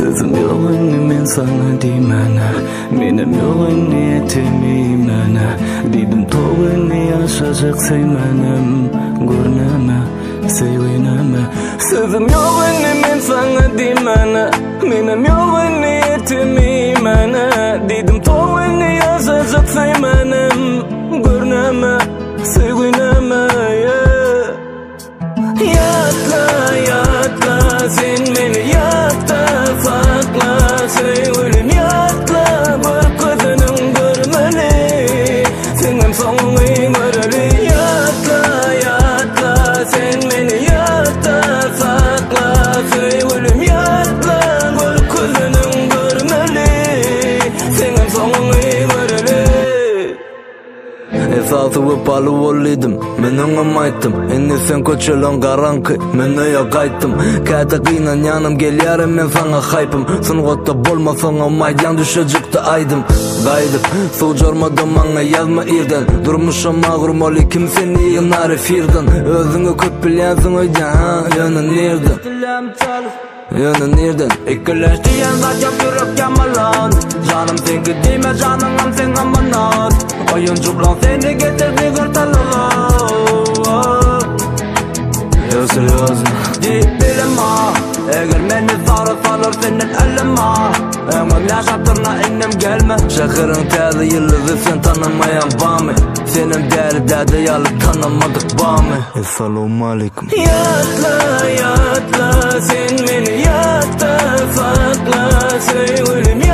Sözüm yok anne men sana deymene, benim yok niyetim imene. Dedim toğun yaşayacak sevmenem, görneme, sevineme. Sözüm yok anne men sana deymene, benim yok niyetim imene. Dedim toğun yaşayacak sevmenem, görneme, sevineme. Yatla yatla sen beni yatla sakla sevgilim yatla bu kadının görmeli senin sonunu göreli yatla yatla sen beni yatla sakla sevgilim yatla bu kadının görmeli senin sonunu göreli. Esası ve palı olaydım, men anlamaydım. Eni sen koçulan garankı, men öye kayttım. Kayta kıynan yanım gel yarım men sana haypım. Sen gotta bolmasan amaydan düşecekti aydım. Gaydıp, su jormadım bana yazma irden. Durmuşam mağrum oli kim seni yınar firdan. Özünü köp bilyansın oydan, yönün nerede? Yönün nereden? İkileşti yanlar yap yürek yamalan. Canım sen gidime canım sen amanat. Oyuncuklan seni getirdi kurtalığa. Yazır yazma dilime. Eğer beni sarı salır senin elime. Ömür yaşatırna innim gelme. Şehrin tadı yıldızı sen tanımayan bami. Senin derdi yalı tanımadık bami. Esselamu aleyküm. Yatla yatla sen beni yatla sakla sevgilim.